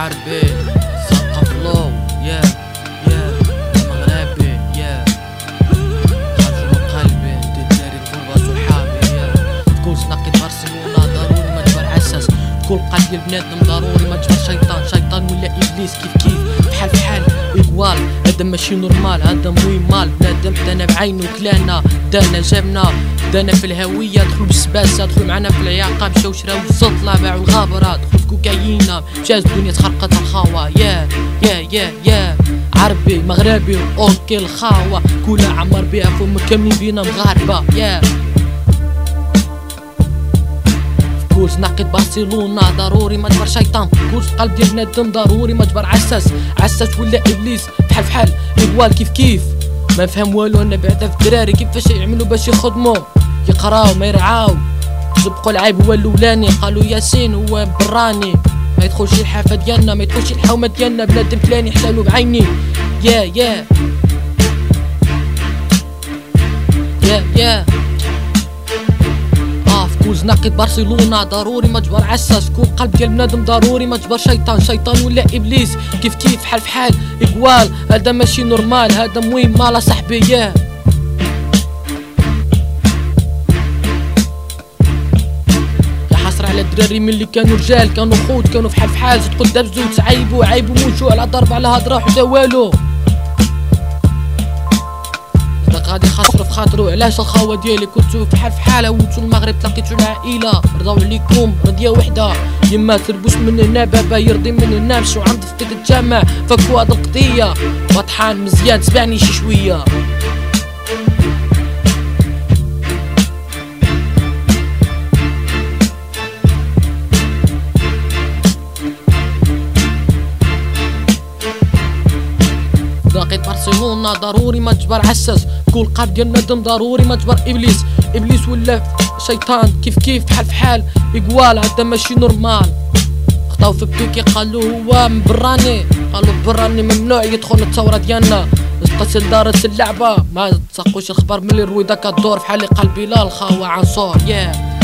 عربي ثقافلو يا مغربي يا خرجوا من قلبي انت الداري الغربة صحابي يا تكون سناقي برشلونة ضروري ما تجبر عساس تكون قلب البنادم ضروري ما تجبر شيطان ولا ابليس كيف بحال إيكوال هذا ماشي نورمال هذا مال بنادم دانا بعينو كلانا دانا جابنا دانا في الهوية دخلوا بالسباسة دخلوا معنا في العياقة مشاو شراو الزطلة باعوا الغابرة دخلوا في كوكايينا مشات الدنيا تخرقت الخاوة يا عربي مغربي اوكي الخاوة كلها عمر بيها فوق مكملين بينا مغاربة كوز ناقد برشلونة ضروري ما تجبر شيطان كوز قلب ديال بنادم ضروري ما تجبر عساس ولا ابليس بحال إيكوال كيف ما فهم والو انا بعدا في الدراري كيفاش يعملوا باش يخدموا يقراو ما يرعاو سبقوا العيب هو الاولاني قالوا ياسين هو براني ما يدخلش الحافه ديالنا ما يدخلش الحومه ديالنا بنادم فلاني حلالو بعيني يا كوز ناقد برشلونة ضروري ما تجبر عساس كون قلب ديال بنادم ضروري ما تجبر شيطان ولا ابليس كيف بحال إيكوال هذا ماشي نورمال هذا مال صاحبي يا حسرة على الدراري ملي كانوا رجال كانوا خوت كانوا بحال صدقوا دابزو تعيبوا عيبوا على ضرب على هضره حتى والو غادي خاسرو في خاطرو علاش الخاوة ديالي كنتو بحال وانتو المغرب تلاقيتو العائلة رضاو عليكم رضية وحدة يما تربوش من هنا بابا يرضي من هنا مشيو عند فقيد الجامع فكوا هاد القضية وطحان مزيان تبعني شي شوية ناقد برشلونة ضروري ما تجبر عساس كل قلب ديال بنادم ضروري ما تجبر ابليس ولا شيطان كيف بحال إيكوال هذا ماشي نورمال خطاو في بيكي قالوا هو براني ممنوع يدخل الثورة ديالنا اتصل دارت اللعبة ما تساقوش الخبر ملي الرويدة كدور فحال قلبي لا الخاوة عنصر